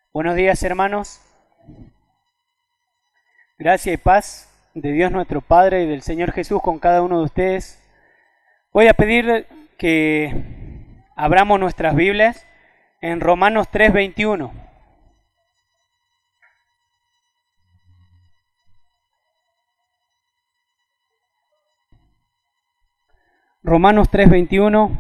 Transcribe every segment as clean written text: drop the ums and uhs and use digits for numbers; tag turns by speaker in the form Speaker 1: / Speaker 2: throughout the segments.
Speaker 1: Buenos días, hermanos. Gracia y paz de Dios nuestro Padre y del Señor Jesús con cada uno de ustedes. Voy a pedir que abramos nuestras Biblias en Romanos 3:21. Romanos 3:21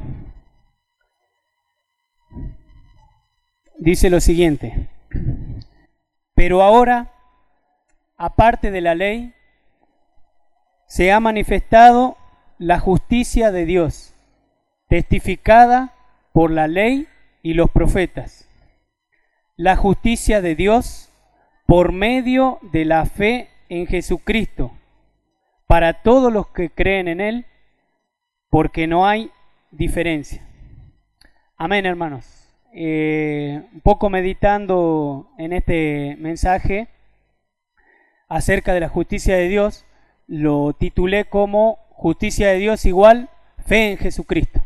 Speaker 1: dice lo siguiente: pero ahora, aparte de la ley, se ha manifestado la justicia de Dios, testificada por la ley y los profetas. La justicia de Dios por medio de la fe en Jesucristo, para todos los que creen en Él, porque no hay diferencia. Amén, hermanos. Un poco meditando en este mensaje acerca de la justicia de Dios, lo titulé como justicia de Dios igual fe en Jesucristo.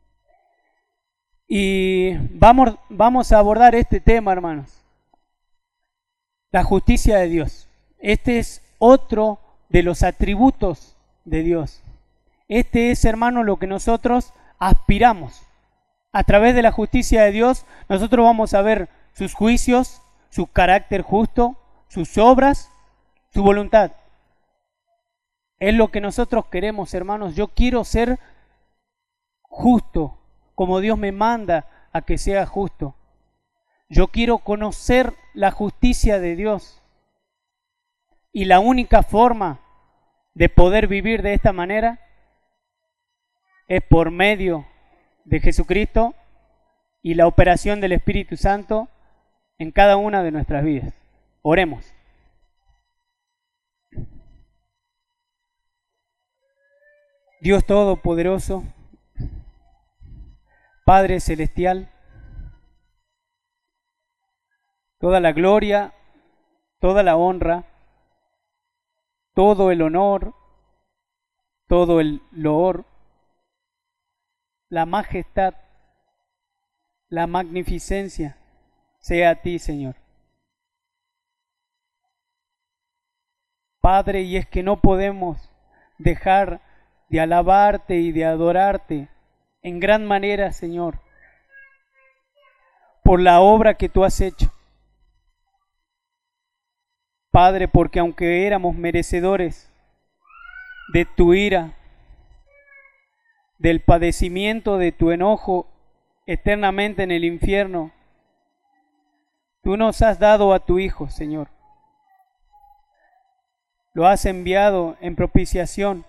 Speaker 1: Y vamos a abordar este tema, hermanos. La justicia de Dios. Este es otro de los atributos de Dios. Este es, hermanos, lo que nosotros aspiramos. A través de la justicia de Dios, nosotros vamos a ver sus juicios, su carácter justo, sus obras, su voluntad. Es lo que nosotros queremos, hermanos. Yo quiero ser justo, como Dios me manda a que sea justo. Yo quiero conocer la justicia de Dios. Y la única forma de poder vivir de esta manera es por medio de Jesucristo y la operación del Espíritu Santo en cada una de nuestras vidas. Oremos. Dios Todopoderoso, Padre Celestial, toda la gloria, toda la honra, todo el honor, todo el loor, la majestad, la magnificencia sea a ti, Señor. Padre, y es que no podemos dejar de alabarte y de adorarte en gran manera, Señor, por la obra que tú has hecho. Padre, porque aunque éramos merecedores de tu ira, del padecimiento de tu enojo eternamente en el infierno, tú nos has dado a tu Hijo, Señor. Lo has enviado en propiciación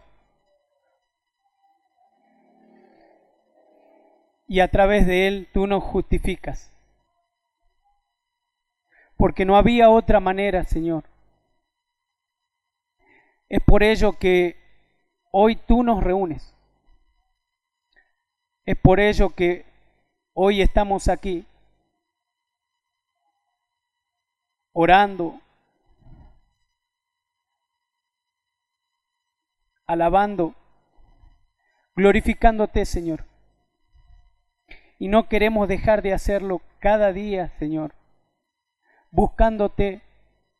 Speaker 1: y a través de Él tú nos justificas. Porque no había otra manera, Señor. Es por ello que hoy tú nos reúnes. Es por ello que hoy estamos aquí, orando, alabando, glorificándote, Señor. Y no queremos dejar de hacerlo cada día, Señor, buscándote,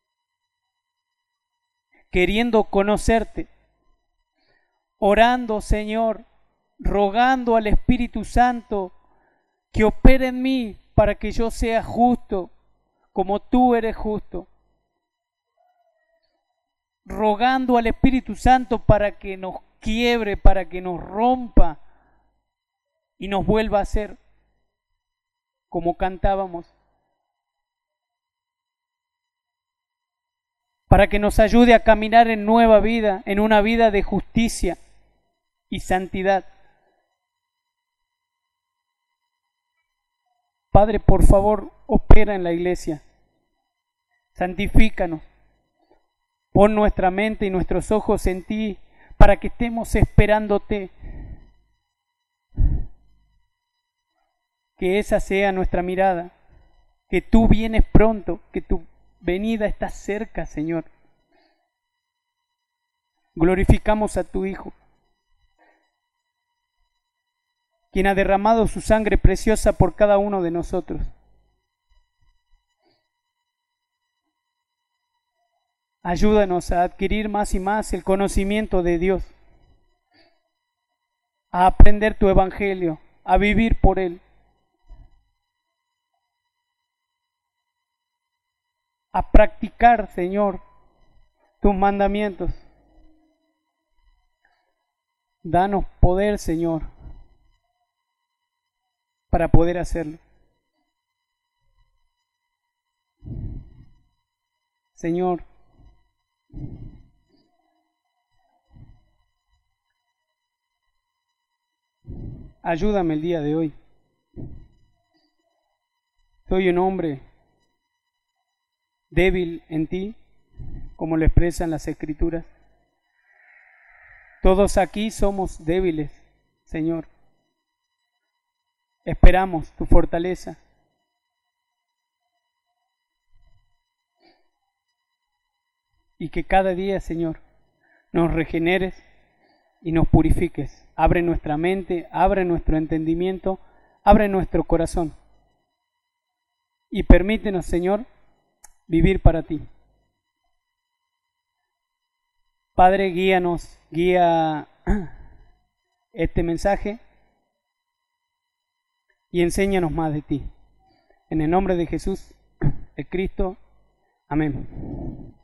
Speaker 1: queriendo conocerte, orando, Señor, rogando al Espíritu Santo que opere en mí para que yo sea justo como tú eres justo. Rogando al Espíritu Santo para que nos quiebre, para que nos rompa y nos vuelva a ser como cantábamos. Para que nos ayude a caminar en nueva vida, en una vida de justicia y santidad. Padre, por favor, opera en la iglesia. Santifícanos. Pon nuestra mente y nuestros ojos en ti para que estemos esperándote. Que esa sea nuestra mirada. Que tú vienes pronto, que tu venida está cerca, Señor. Glorificamos a tu Hijo, quien ha derramado su sangre preciosa por cada uno de nosotros. Ayúdanos a adquirir más y más el conocimiento de Dios, a aprender tu evangelio, a vivir por él, a practicar, Señor, tus mandamientos. Danos poder, Señor, para poder hacerlo. Señor, ayúdame el día de hoy. Soy un hombre débil en ti, como lo expresan las Escrituras. Todos aquí somos débiles, Señor. Esperamos tu fortaleza. Y que cada día, Señor, nos regeneres y nos purifiques. Abre nuestra mente, abre nuestro entendimiento, abre nuestro corazón. Y permítenos, Señor, vivir para ti. Padre, guíanos, guía este mensaje y enséñanos más de ti. En el nombre de Jesús, de Cristo. Amén.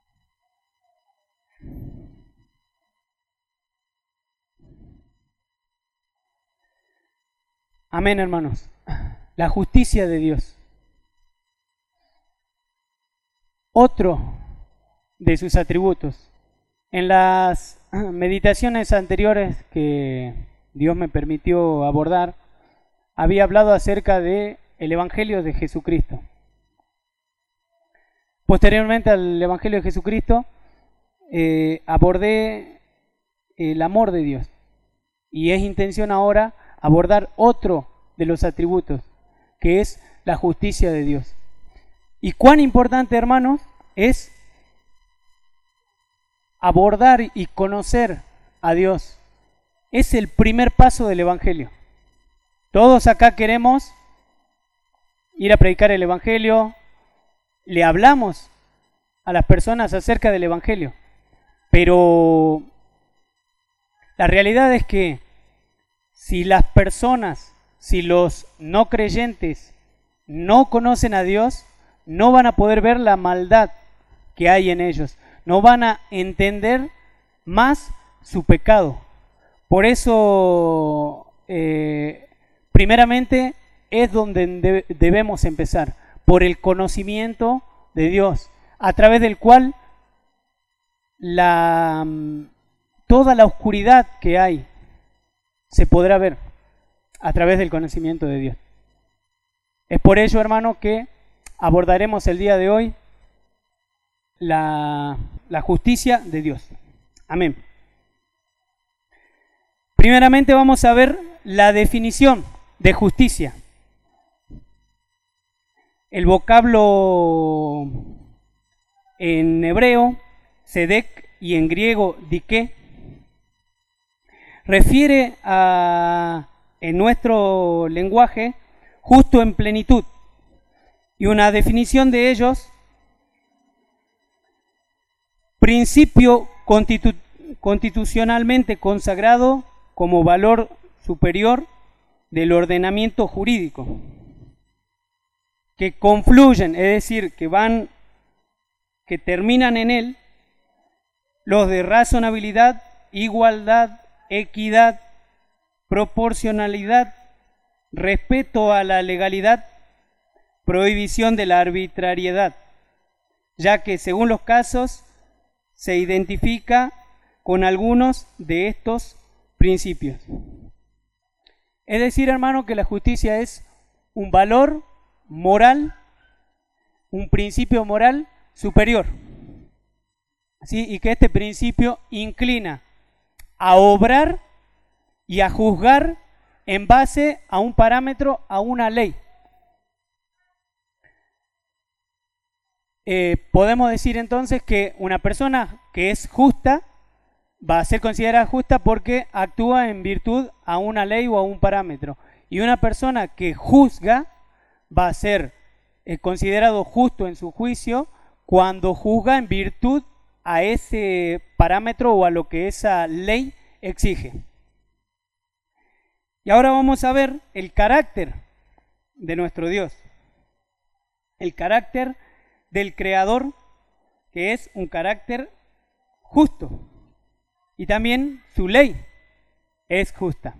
Speaker 1: Amén, hermanos. La justicia de Dios. Otro de sus atributos. En las meditaciones anteriores que Dios me permitió abordar, había hablado acerca del Evangelio de Jesucristo. Posteriormente al Evangelio de Jesucristo, abordé el amor de Dios. Y es intención ahora abordar otro de los atributos, que es la justicia de Dios. Y cuán importante, hermanos, es abordar y conocer a Dios. Es el primer paso del Evangelio. Todos acá queremos ir a predicar el Evangelio, le hablamos a las personas acerca del Evangelio, pero la realidad es que si las personas, si los no creyentes no conocen a Dios, no van a poder ver la maldad que hay en ellos, no van a entender más su pecado. Por eso, primeramente, es donde debemos empezar, por el conocimiento de Dios, a través del cual toda la oscuridad que hay se podrá ver a través del conocimiento de Dios. Es por ello, hermano, que abordaremos el día de hoy la justicia de Dios. Amén. Primeramente vamos a ver la definición de justicia. El vocablo en hebreo, tzedek, y en griego, diké, refiere a, en nuestro lenguaje, justo en plenitud. Y una definición de ellos: principio constitucionalmente consagrado como valor superior del ordenamiento jurídico, que confluyen, es decir, que terminan en él los de razonabilidad, igualdad, equidad, proporcionalidad, respeto a la legalidad, prohibición de la arbitrariedad, ya que según los casos se identifica con algunos de estos principios. Es decir, hermano, que la justicia es un valor moral, un principio moral superior. ¿Sí? Y que este principio inclina a obrar y a juzgar en base a un parámetro, a una ley. Podemos decir entonces que una persona que es justa va a ser considerada justa porque actúa en virtud a una ley o a un parámetro. Y una persona que juzga va a ser considerado justo en su juicio cuando juzga en virtud a ese parámetro o a lo que esa ley exige. Y ahora vamos a ver el carácter de nuestro Dios, el carácter del Creador, que es un carácter justo, y también su ley es justa.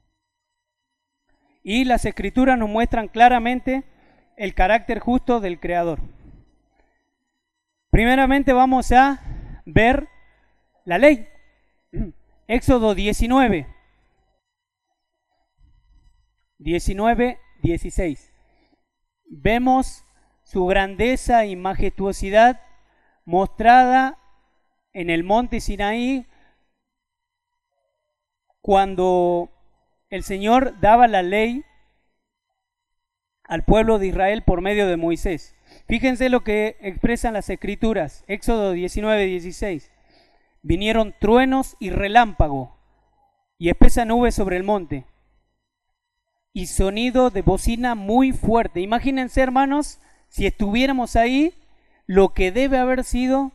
Speaker 1: Y las Escrituras nos muestran claramente el carácter justo del Creador. Primeramente vamos a ver la ley. Éxodo 19, 16. Vemos su grandeza y majestuosidad mostrada en el monte Sinaí cuando el Señor daba la ley al pueblo de Israel por medio de Moisés. Fíjense lo que expresan las Escrituras. Éxodo 19, 16. Vinieron truenos y relámpago y espesa nube sobre el monte y sonido de bocina muy fuerte. Imagínense, hermanos, si estuviéramos ahí, lo que debe haber sido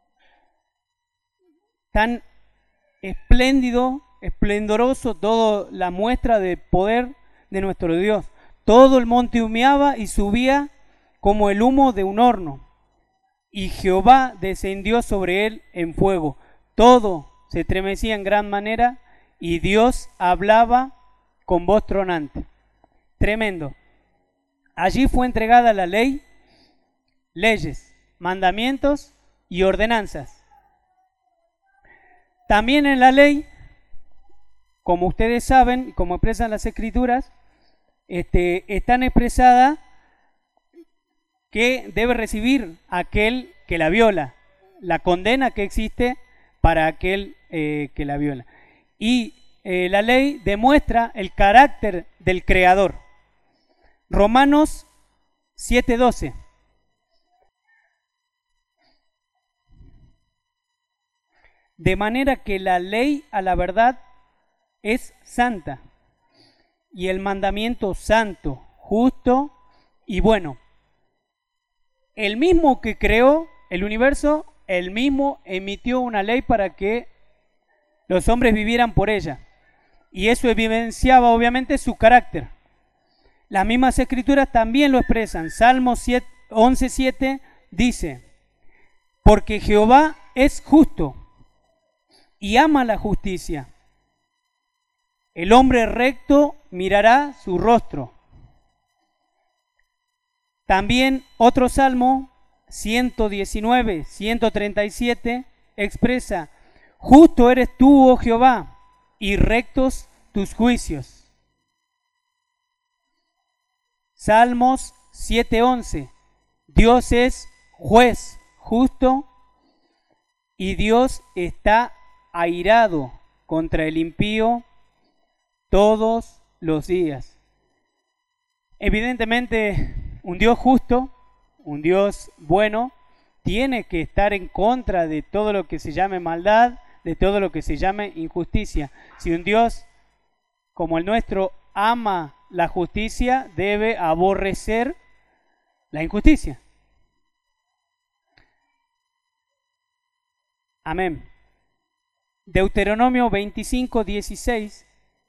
Speaker 1: tan espléndido, esplendoroso, toda la muestra de poder de nuestro Dios. Todo el monte humeaba y subía como el humo de un horno, y Jehová descendió sobre él en fuego. Todo se estremecía en gran manera, y Dios hablaba con voz tronante. Tremendo. Allí fue entregada la ley, leyes, mandamientos y ordenanzas. También en la ley, como ustedes saben, como expresan las Escrituras, están expresadas que debe recibir aquel que la viola, la condena que existe para aquel que la viola. Y la ley demuestra el carácter del Creador. Romanos 7:12. De manera que la ley a la verdad es santa, y el mandamiento santo, justo y bueno. El mismo que creó el universo, el mismo emitió una ley para que los hombres vivieran por ella. Y eso evidenciaba obviamente su carácter. Las mismas Escrituras también lo expresan. Salmos 11:7 dice: porque Jehová es justo y ama la justicia. El hombre recto mirará su rostro. También otro salmo, 119, 137, expresa: justo eres tú, oh Jehová, y rectos tus juicios. Salmos 7:11, Dios es juez justo y Dios está airado contra el impío todos los días. Evidentemente, un Dios justo, un Dios bueno, tiene que estar en contra de todo lo que se llame maldad, de todo lo que se llame injusticia. Si un Dios como el nuestro ama la justicia, debe aborrecer la injusticia. Amén. Deuteronomio 25:16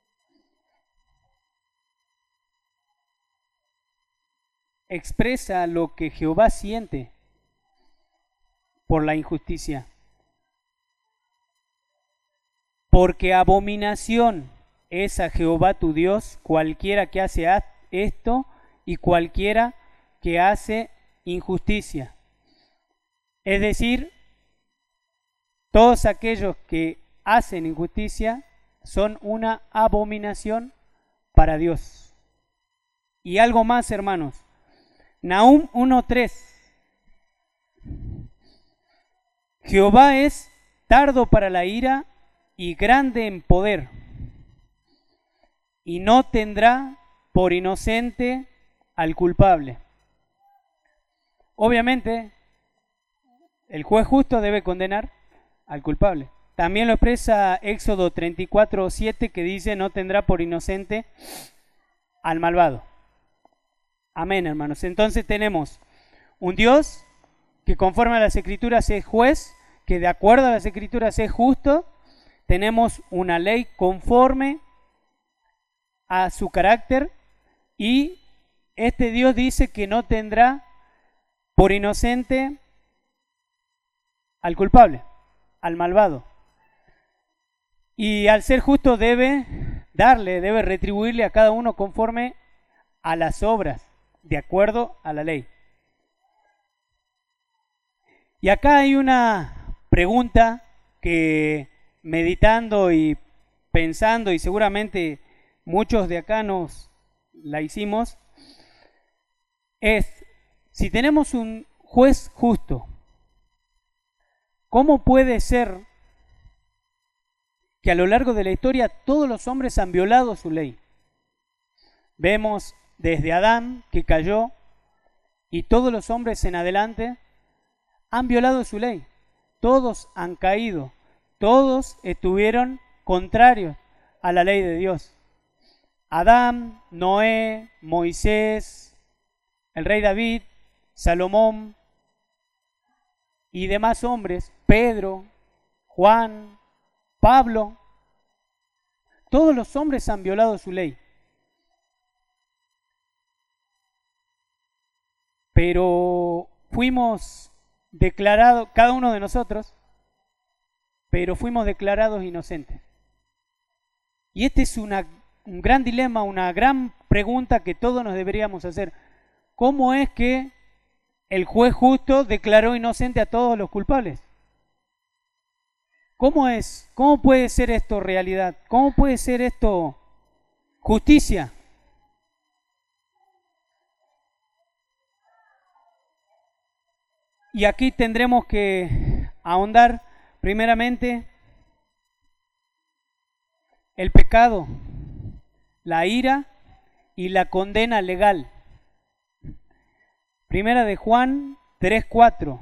Speaker 1: expresa lo que Jehová siente por la injusticia. Porque abominación es a Jehová tu Dios cualquiera que hace esto y cualquiera que hace injusticia. Es decir, todos aquellos que hacen injusticia son una abominación para Dios. Y algo más, hermanos. Nahum 1:3. Jehová es tardo para la ira y grande en poder, y no tendrá por inocente al culpable. Obviamente, el juez justo debe condenar al culpable. También lo expresa Éxodo 34:7, que dice: no tendrá por inocente al malvado. Amén, hermanos. Entonces tenemos un Dios que conforme a las Escrituras es juez, que de acuerdo a las Escrituras es justo, tenemos una ley conforme a su carácter, y este Dios dice que no tendrá por inocente al culpable, al malvado. Y al ser justo debe retribuirle a cada uno conforme a las obras, de acuerdo a la ley. Y acá hay una pregunta que, meditando y pensando, y seguramente muchos de acá nos la hicimos, es: si tenemos un juez justo, ¿cómo puede ser que a lo largo de la historia todos los hombres han violado su ley? Vemos desde Adán, que cayó, y todos los hombres en adelante han violado su ley. Todos han caído, todos estuvieron contrarios a la ley de Dios. Adán, Noé, Moisés, el rey David, Salomón y demás hombres, Pedro, Juan, Pablo, todos los hombres han violado su ley. Pero fuimos declarados, cada uno de nosotros, pero fuimos declarados inocentes. Y este es un gran dilema, una gran pregunta que todos nos deberíamos hacer. ¿Cómo es que el juez justo declaró inocente a todos los culpables? ¿Cómo es? ¿Cómo puede ser esto realidad? ¿Cómo puede ser esto justicia? Y aquí tendremos que ahondar primeramente el pecado, la ira y la condena legal. Primera de Juan 3:4.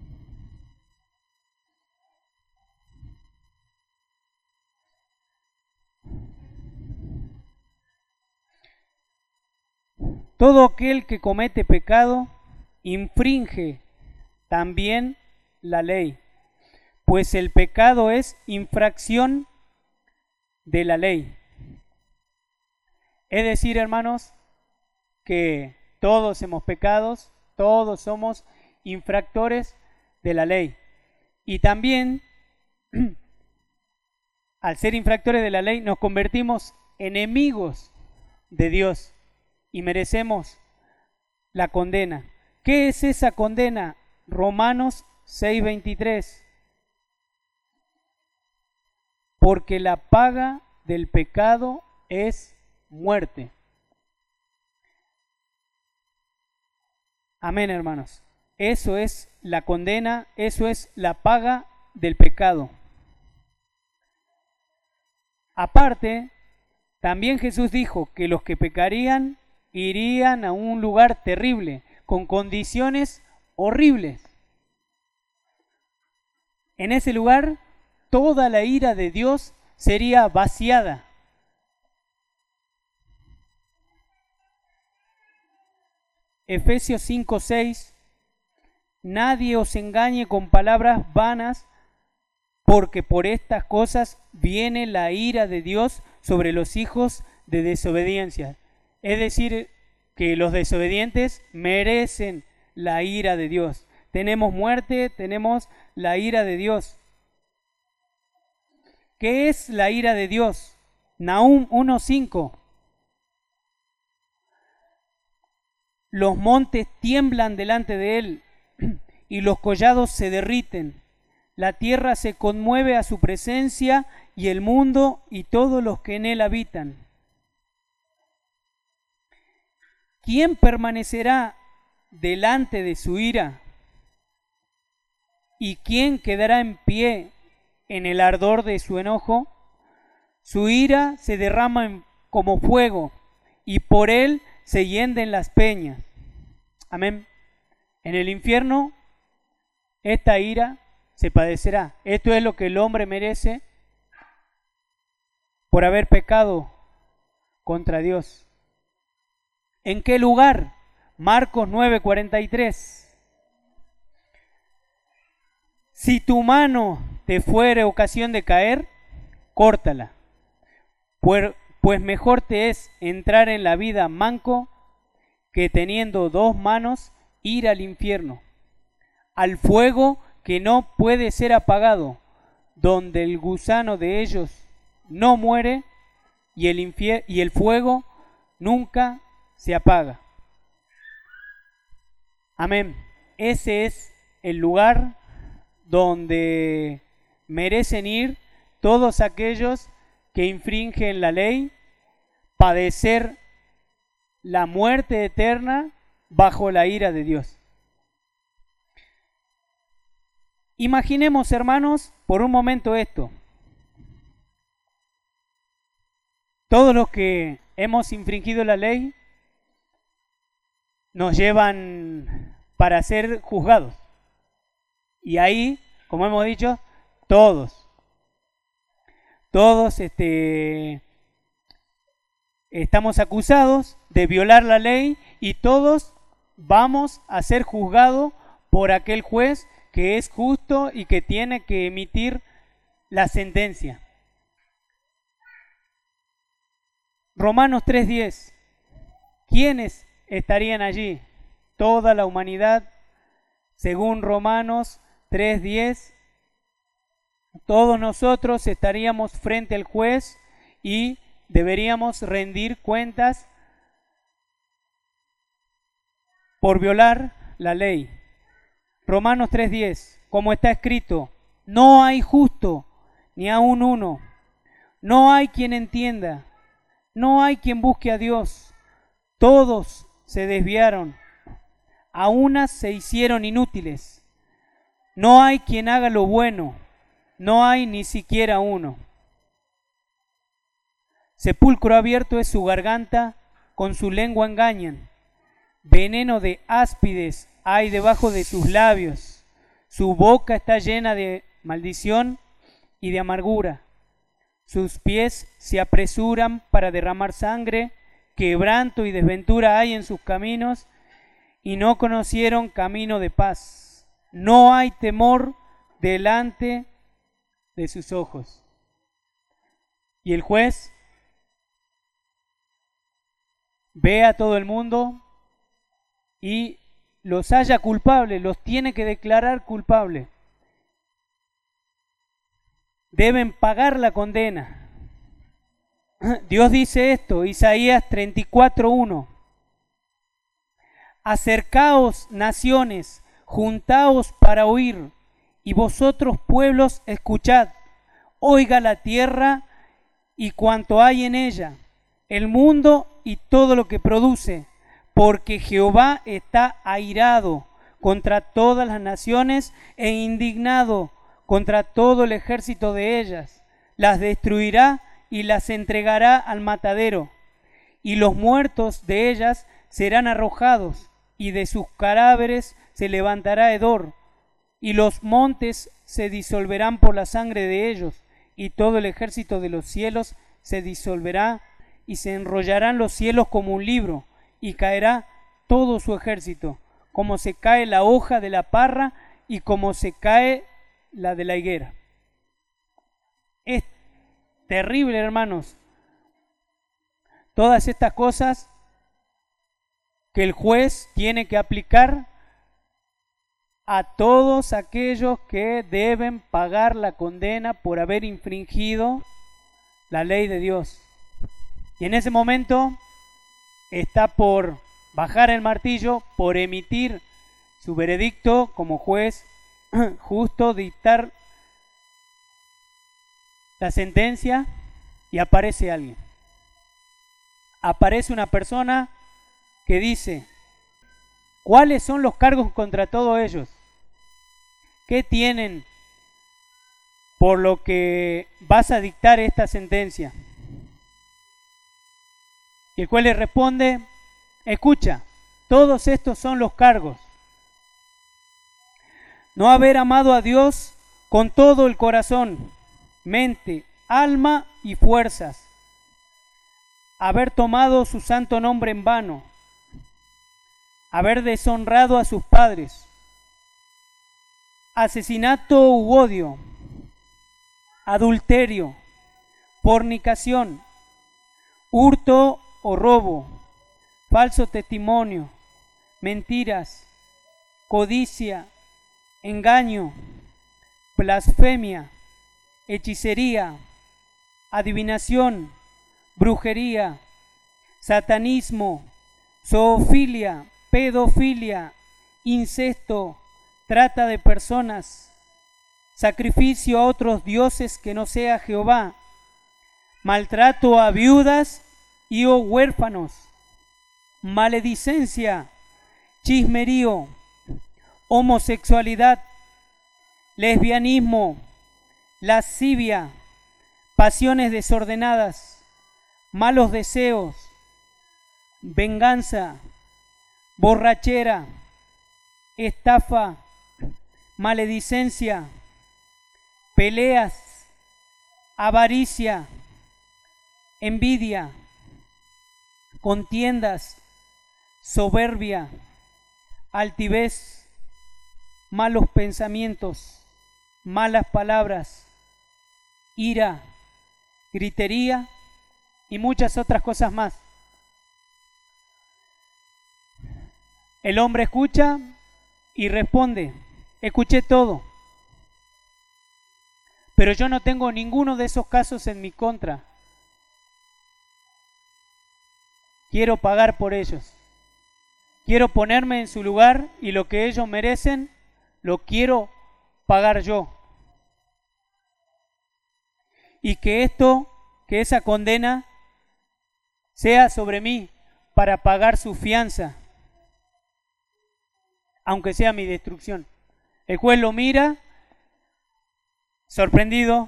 Speaker 1: Todo aquel que comete pecado infringe también la ley, pues el pecado es infracción de la ley. Es decir, hermanos, que todos hemos pecado, todos somos infractores de la ley. Y también, al ser infractores de la ley, nos convertimos enemigos de Dios y merecemos la condena. ¿Qué es esa condena? Romanos 6:23. Porque la paga del pecado es muerte. Amén, hermanos. Eso es la condena, eso es la paga del pecado. Aparte, también Jesús dijo que los que pecarían irían a un lugar terrible, con condiciones horribles. En ese lugar, toda la ira de Dios sería vaciada. Efesios 5:6. Nadie os engañe con palabras vanas, porque por estas cosas viene la ira de Dios sobre los hijos de desobediencia. Es decir, que los desobedientes merecen la ira de Dios. Tenemos muerte, tenemos la ira de Dios. ¿Qué es la ira de Dios? Nahum 1:5. Los montes tiemblan delante de él y los collados se derriten. La tierra se conmueve a su presencia y el mundo y todos los que en él habitan. ¿Quién permanecerá delante de su ira? ¿Y quién quedará en pie en el ardor de su enojo? Su ira se derrama como fuego y por él se hienden las peñas. Amén. En el infierno esta ira se padecerá. Esto es lo que el hombre merece por haber pecado contra Dios. ¿En qué lugar? Marcos 9:43. Si tu mano te fuere ocasión de caer, córtala, pues mejor te es entrar en la vida manco que teniendo 2 manos ir al infierno, al fuego que no puede ser apagado, donde el gusano de ellos no muere y el fuego nunca se apaga. Amén. Ese es el lugar donde merecen ir todos aquellos que infringen la ley, padecer la muerte eterna bajo la ira de Dios. Imaginemos, hermanos, por un momento esto. Todos los que hemos infringido la ley nos llevan para ser juzgados. Y ahí, como hemos dicho, todos estamos acusados de violar la ley y todos vamos a ser juzgados por aquel juez que es justo y que tiene que emitir la sentencia. Romanos 3:10. ¿Quiénes estarían allí? Toda la humanidad. Según Romanos 3:10, todos nosotros estaríamos frente al juez y deberíamos rendir cuentas por violar la ley. Romanos 3:10, como está escrito, no hay justo, ni aun uno, no hay quien entienda, no hay quien busque a Dios, todos se desviaron, a unas se hicieron inútiles, no hay quien haga lo bueno, no hay ni siquiera uno. Sepulcro abierto es su garganta, con su lengua engañan, veneno de áspides hay debajo de sus labios, su boca está llena de maldición y de amargura, sus pies se apresuran para derramar sangre, quebranto y desventura hay en sus caminos, y no conocieron camino de paz, no hay temor delante de sus ojos. Y el juez ve a todo el mundo y los halla culpables, los tiene que declarar culpables. Deben pagar la condena. Dios dice esto, Isaías 34:1. Acercaos, naciones, juntaos para oír, y vosotros, pueblos, escuchad. Oiga la tierra y cuanto hay en ella, el mundo y todo lo que produce, porque Jehová está airado contra todas las naciones e indignado contra todo el ejército de ellas. Las destruirá y las entregará al matadero, y los muertos de ellas serán arrojados, y de sus cadáveres se levantará hedor, y los montes se disolverán por la sangre de ellos, y todo el ejército de los cielos se disolverá, y se enrollarán los cielos como un libro, y caerá todo su ejército, como se cae la hoja de la parra y como se cae la de la higuera. Es terrible, hermanos, todas estas cosas que el juez tiene que aplicar a todos aquellos que deben pagar la condena por haber infringido la ley de Dios. Y en ese momento está por bajar el martillo, por emitir su veredicto como juez justo, dictar la sentencia, y aparece alguien. Aparece una persona que dice: ¿cuáles son los cargos contra todos ellos? ¿Qué tienen por lo que vas a dictar esta sentencia? Y el juez le responde: escucha, todos estos son los cargos. No haber amado a Dios con todo el corazón, mente, alma y fuerzas. Haber tomado su santo nombre en vano. Haber deshonrado a sus padres. asesinato u odio, adulterio, fornicación, hurto o robo, falso testimonio, mentiras, codicia, engaño, blasfemia, hechicería, adivinación, brujería, satanismo, zoofilia, pedofilia, incesto, trata de personas, sacrificio a otros dioses que no sea Jehová, maltrato a viudas y o huérfanos, maledicencia, chismerío, homosexualidad, lesbianismo, lascivia, pasiones desordenadas, malos deseos, venganza, borrachera, estafa, maledicencia, peleas, avaricia, envidia, contiendas, soberbia, altivez, malos pensamientos, malas palabras, ira, gritería y muchas otras cosas más. El hombre escucha y responde, escuché todo, pero yo no tengo ninguno de esos casos en mi contra. Quiero pagar por ellos. Quiero ponerme en su lugar y lo que ellos merecen, lo quiero pagar yo. Y que esa condena sea sobre mí para pagar su fianza, aunque sea mi destrucción. El juez lo mira, sorprendido,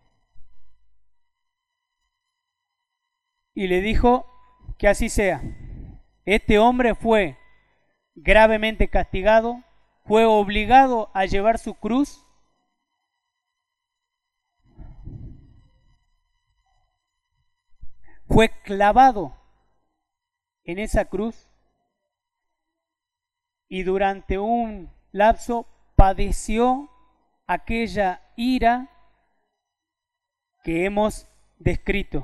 Speaker 1: y le dijo que así sea. Este hombre fue gravemente castigado, fue obligado a llevar su cruz, fue clavado en esa cruz y durante un lapso padeció aquella ira que hemos descrito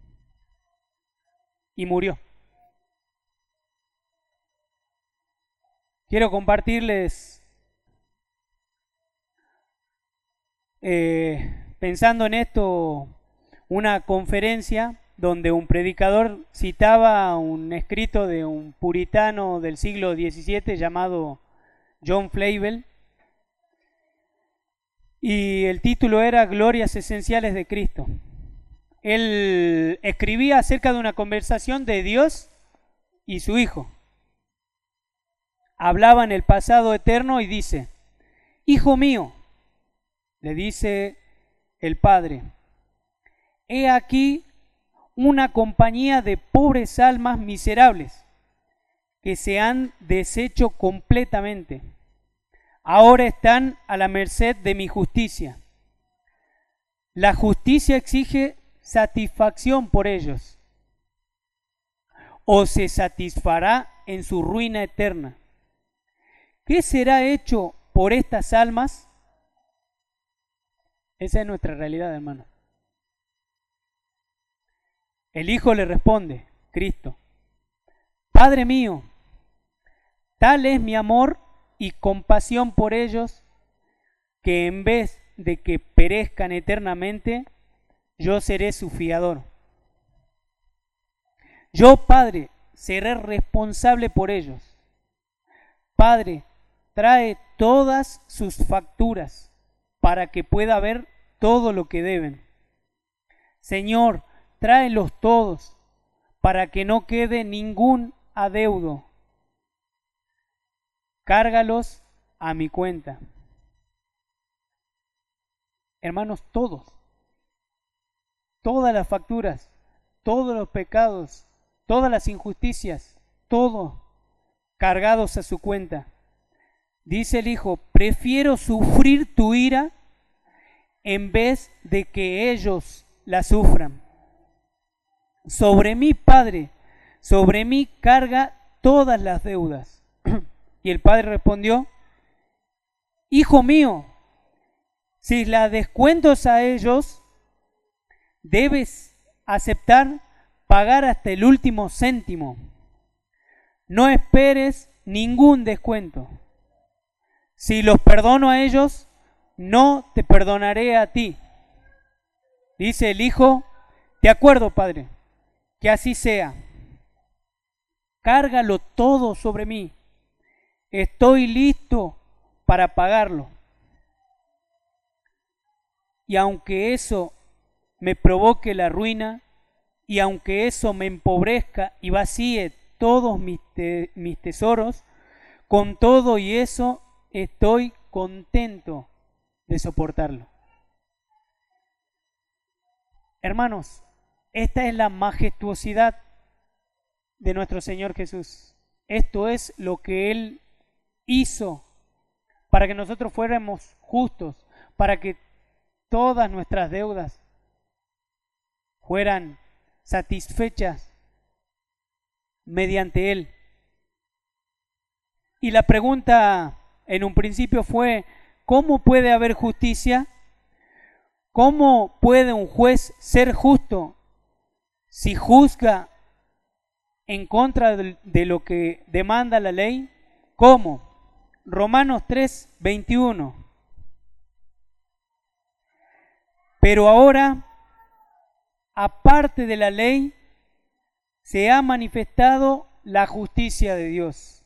Speaker 1: y murió. Quiero compartirles, pensando en esto, una conferencia donde un predicador citaba un escrito de un puritano del siglo XVII llamado John Flavel, y el título era Glorias esenciales de Cristo. Él escribía acerca de una conversación de Dios y su Hijo. Hablaba en el pasado eterno y dice, Hijo mío, le dice el Padre, he aquí una compañía de pobres almas miserables que se han deshecho completamente. Ahora están a la merced de mi justicia. La justicia exige satisfacción por ellos, o se satisfará en su ruina eterna. ¿Qué será hecho por estas almas? Esa es nuestra realidad, hermano. El Hijo le responde, Cristo, Padre mío, tal es mi amor y compasión por ellos, que en vez de que perezcan eternamente, yo seré su fiador. Yo, Padre, seré responsable por ellos. Padre, trae todas sus facturas para que pueda ver todo lo que deben. Señor, tráelos todos para que no quede ningún adeudo. Cárgalos a mi cuenta. Hermanos, todas las facturas, todos los pecados, todas las injusticias, todo cargados a su cuenta. Dice el Hijo, prefiero sufrir tu ira en vez de que ellos la sufran. Sobre mí, Padre, sobre mí carga todas las deudas. Y el Padre respondió, Hijo mío, si la descuentos a ellos, debes aceptar pagar hasta el último céntimo. No esperes ningún descuento. Si los perdono a ellos, no te perdonaré a ti. Dice el hijo, de acuerdo, padre, que así sea. Cárgalo todo sobre mí. Estoy listo para pagarlo. Y aunque eso me provoque la ruina, y aunque eso me empobrezca y vacíe todos mis tesoros, con todo y eso estoy contento de soportarlo. Hermanos, esta es la majestuosidad de nuestro Señor Jesús. Esto es lo que Él hizo para que nosotros fuéramos justos, para que todas nuestras deudas fueran satisfechas mediante Él. Y la pregunta en un principio fue, ¿cómo puede haber justicia? ¿Cómo puede un juez ser justo si juzga en contra de lo que demanda la ley? ¿Cómo? Romanos 3, 21. Pero ahora, aparte de la ley, se ha manifestado la justicia de Dios,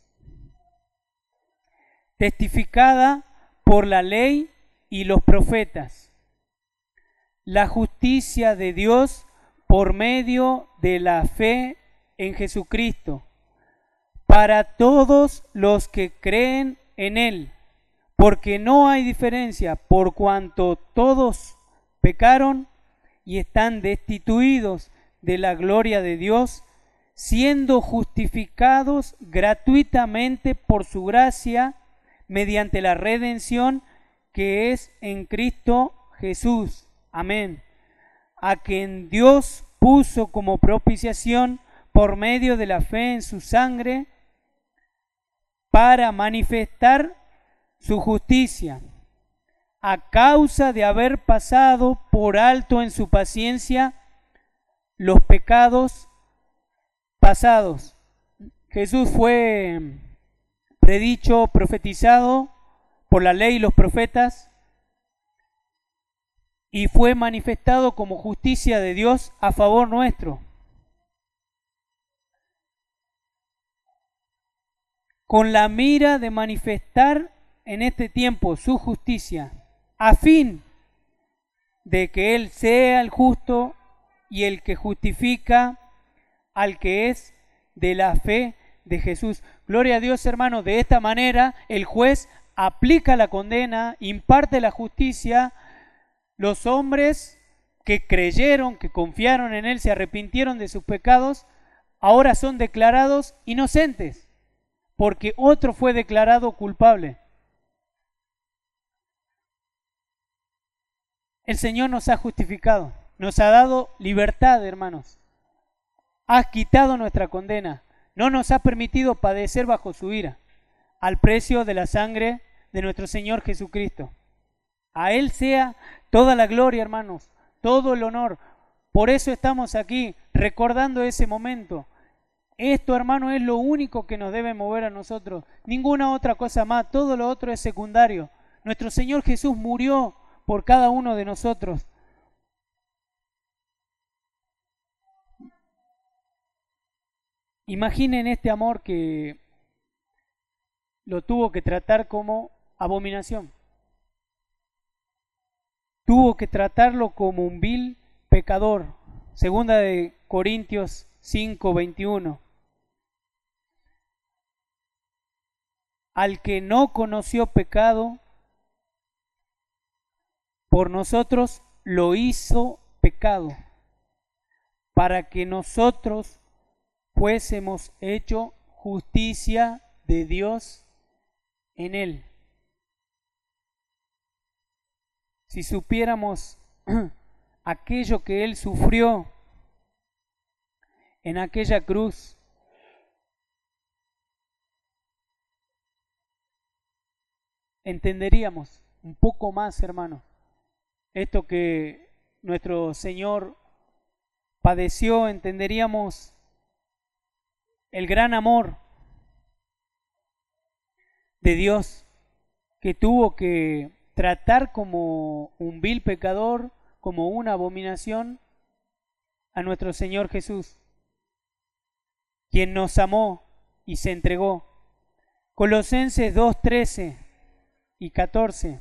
Speaker 1: testificada por la ley y los profetas. La justicia de Dios por medio de la fe en Jesucristo, para todos los que creen en Él, porque no hay diferencia, por cuanto todos pecaron y están destituidos de la gloria de Dios, siendo justificados gratuitamente por su gracia, mediante la redención que es en Cristo Jesús. Amén. A quien Dios puso como propiciación por medio de la fe en su sangre, para manifestar su justicia, a causa de haber pasado por alto en su paciencia los pecados pasados. Jesús fue predicho, profetizado por la ley y los profetas, y fue manifestado como justicia de Dios a favor nuestro. Con la mira de manifestar en este tiempo su justicia, a fin de que Él sea el justo y el que justifica al que es de la fe de Jesús. Gloria a Dios, hermanos. De esta manera el juez aplica la condena, imparte la justicia. Los hombres que creyeron, que confiaron en Él, se arrepintieron de sus pecados, ahora son declarados inocentes, porque otro fue declarado culpable. El Señor nos ha justificado, nos ha dado libertad, hermanos. Ha quitado nuestra condena, no nos ha permitido padecer bajo su ira, al precio de la sangre de nuestro Señor Jesucristo. A Él sea toda la gloria, hermanos, todo el honor. Por eso estamos aquí recordando ese momento. Esto, hermano, es lo único que nos debe mover a nosotros. Ninguna otra cosa más. Todo lo otro es secundario. Nuestro Señor Jesús murió por cada uno de nosotros. Imaginen este amor que lo tuvo que tratar como abominación. Tuvo que tratarlo como un vil pecador. Segunda de Corintios 5, 21. Al que no conoció pecado, por nosotros lo hizo pecado, para que nosotros fuésemos hecho justicia de Dios en Él. Si supiéramos aquello que Él sufrió en aquella cruz, entenderíamos un poco más, hermanos, esto que nuestro Señor padeció, entenderíamos el gran amor de Dios que tuvo que tratar como un vil pecador, como una abominación, a nuestro Señor Jesús, quien nos amó y se entregó. Colosenses 2:13 y 14.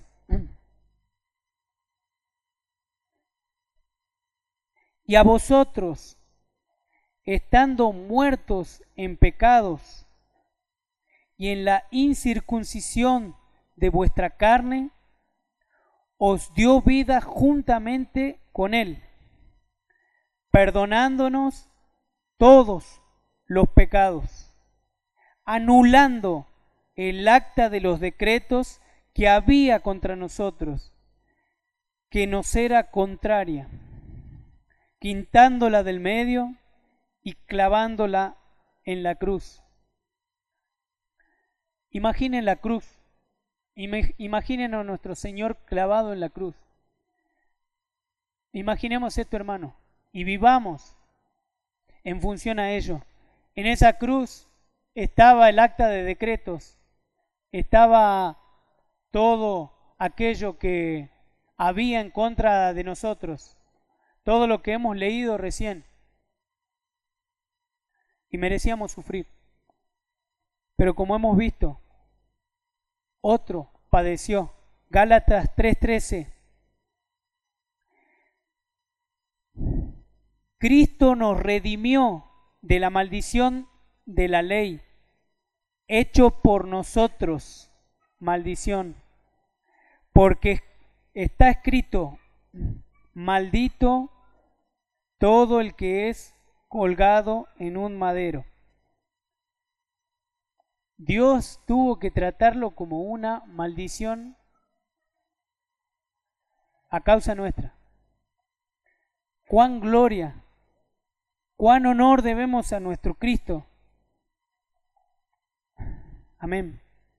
Speaker 1: Y a vosotros, estando muertos en pecados y en la incircuncisión de vuestra carne, os dio vida juntamente con Él, perdonándonos todos los pecados, anulando el acta de los decretos que había contra nosotros, que nos era contraria, quitándola del medio y clavándola en la cruz. Imaginen la cruz, imaginen a nuestro Señor clavado en la cruz. Imaginemos esto, hermano, y vivamos en función a ello. En esa cruz estaba el acta de decretos, estaba todo aquello que había en contra de nosotros, todo lo que hemos leído recién, y merecíamos sufrir. Pero como hemos visto, otro padeció. Gálatas 3:13. Cristo nos redimió de la maldición de la ley, hecho por nosotros maldición, porque está escrito: maldito todo el que es colgado en un madero. Dios tuvo que tratarlo como una maldición a causa nuestra. Cuán gloria, cuán honor debemos a nuestro Cristo. Amén.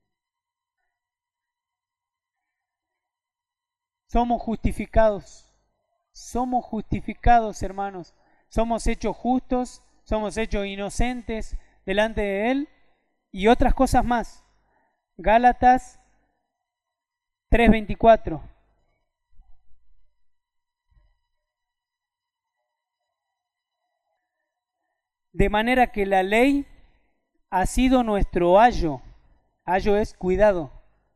Speaker 1: Somos justificados, hermanos. Somos hechos justos, somos hechos inocentes delante de Él y otras cosas más. Gálatas 3:24. De manera que la ley ha sido nuestro ayo. Ayo es cuidado,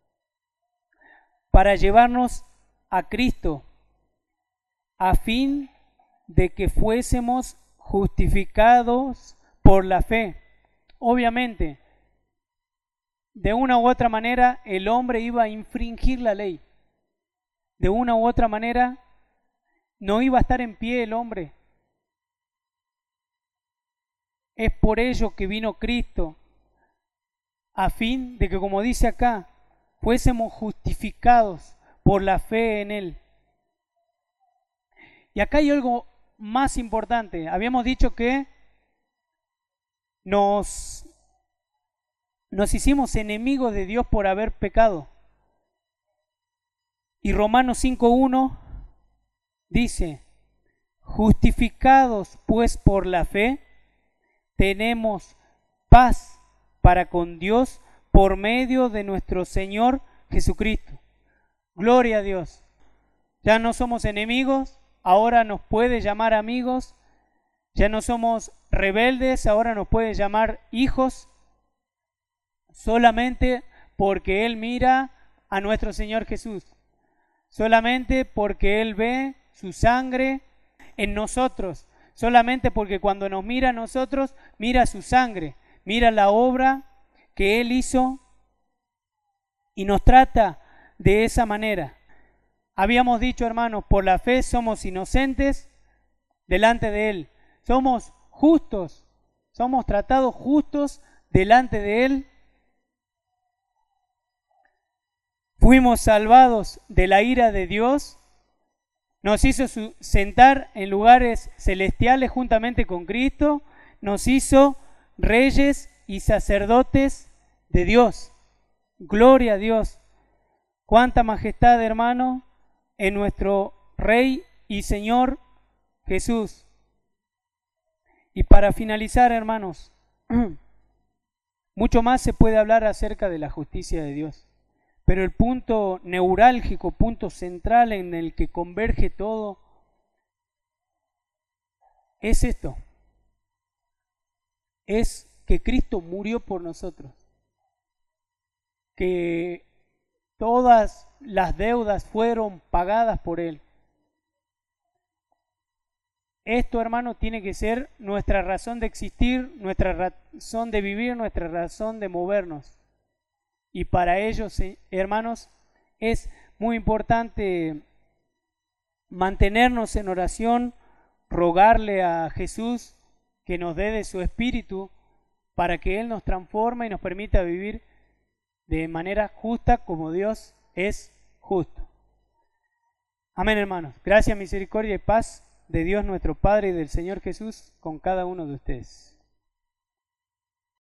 Speaker 1: para llevarnos a Cristo, a fin de que fuésemos justificados por la fe. Obviamente, de una u otra manera, el hombre iba a infringir la ley. De una u otra manera, no iba a estar en pie el hombre. Es por ello que vino Cristo, a fin de que, como dice acá, fuésemos justificados por la fe en Él. Y acá hay algo más importante. Habíamos dicho que nos hicimos enemigos de Dios por haber pecado. Y Romanos 5:1 dice: justificados pues por la fe, tenemos paz para con Dios por medio de nuestro Señor Jesucristo. Gloria a Dios. Ya no somos enemigos, ahora nos puede llamar amigos. Ya no somos rebeldes, ahora nos puede llamar hijos. Solamente porque Él mira a nuestro Señor Jesús. Solamente porque Él ve su sangre en nosotros. Solamente porque cuando nos mira a nosotros, mira su sangre, mira la obra que Él hizo y nos trata de esa manera. Habíamos dicho, hermanos, por la fe somos inocentes delante de Él. Somos justos, somos tratados justos delante de Él. Fuimos salvados de la ira de Dios. Nos hizo sentar en lugares celestiales juntamente con Cristo. Nos hizo reyes y sacerdotes de Dios. Gloria a Dios. Cuánta majestad, hermano, en nuestro Rey y Señor Jesús. Y para finalizar, hermanos, mucho más se puede hablar acerca de la justicia de Dios. Pero el punto neurálgico, punto central en el que converge todo, es esto. Es que Cristo murió por nosotros. Que todas las deudas fueron pagadas por Él. Esto, hermano, tiene que ser nuestra razón de existir, nuestra razón de vivir, nuestra razón de movernos. Y para ello, hermanos, es muy importante mantenernos en oración, rogarle a Jesús que nos dé de su Espíritu para que Él nos transforme y nos permita vivir de manera justa como Dios es justo. Amén, hermanos. Gracias, misericordia y paz de Dios nuestro Padre y del Señor Jesús con cada uno de ustedes.